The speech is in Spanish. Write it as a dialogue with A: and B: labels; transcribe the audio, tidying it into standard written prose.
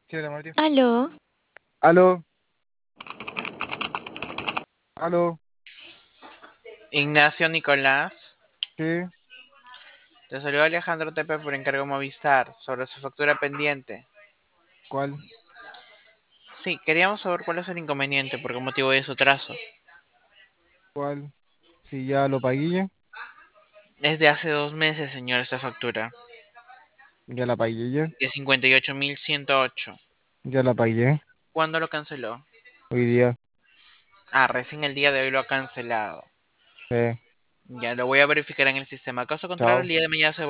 A: Sí, la María.
B: Aló,
A: Aló, aló,
C: Ignacio Nicolás,
A: sí,
C: te saluda Alejandro Tepe por encargo Movistar sobre su factura pendiente.
A: ¿cuál?
C: Sí, queríamos saber cuál es el inconveniente, por qué motivo de su trazo.
A: ¿Cuál? Si ya lo pagué ya,
C: Es de hace 2 meses, señor, esta factura,
A: ya la pagué ya,
C: de 58.108.
A: ya la pagué,
C: ¿Cuándo lo canceló?
A: hoy día,
C: Ah, recién el día de hoy lo ha cancelado.
A: sí,
C: Ya lo voy a verificar en el sistema. Caso contrario, el
A: chao.
C: día de mañana se